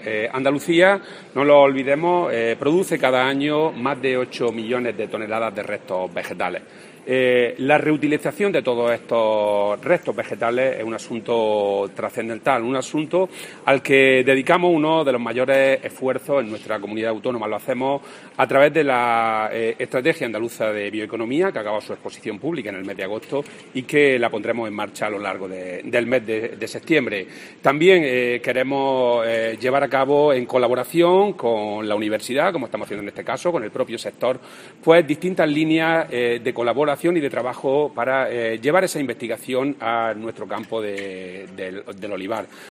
Andalucía, no lo olvidemos, produce cada año más de 8 millones de toneladas de restos vegetales. La reutilización de todos estos restos vegetales es un asunto trascendental, un asunto al que dedicamos uno de los mayores esfuerzos en nuestra comunidad autónoma. Lo hacemos a través de la Estrategia Andaluza de Bioeconomía, que acaba su exposición pública en el mes de agosto y que la pondremos en marcha a lo largo del mes de septiembre. También queremos llevar a cabo, en colaboración con la universidad, como estamos haciendo en este caso, con el propio sector, pues distintas líneas de colaboración y de trabajo para llevar esa investigación a nuestro campo del olivar.